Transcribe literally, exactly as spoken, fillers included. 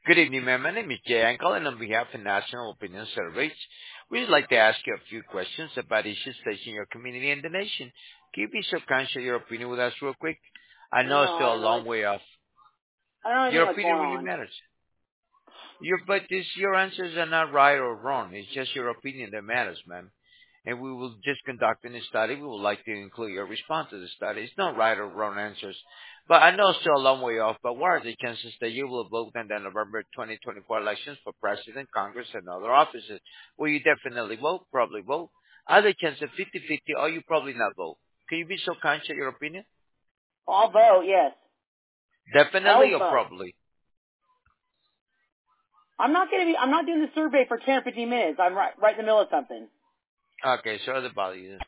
Good evening, ma'am. My name is Jay. I'm calling on behalf of National Opinion Surveys. We'd like to ask you a few questions about issues facing your community and the nation. Can you be so kind to share your opinion with us real quick? I No, know it's I still a don't know. long What, way off. I don't know anything Your what's opinion going really on. matters. Your, but this, your answers are not right or wrong. It's just your opinion that matters, ma'am. And we will just conduct a study. We would like to include your response to the study. It's not right or wrong answers. But I know it's still a long way off, but what are the chances that you will vote in the November twenty twenty-four elections for president, Congress, and other offices? Will you definitely vote? Probably vote. Are the chances fifty-fifty, or you probably not vote? Can you be so kind to share your opinion? I'll vote, yes. I Definitely always or vote. probably? I'm not gonna be. I'm not doing the survey for ten or fifteen minutes. I'm right, right in the middle of something. Okay, sorry to bother you.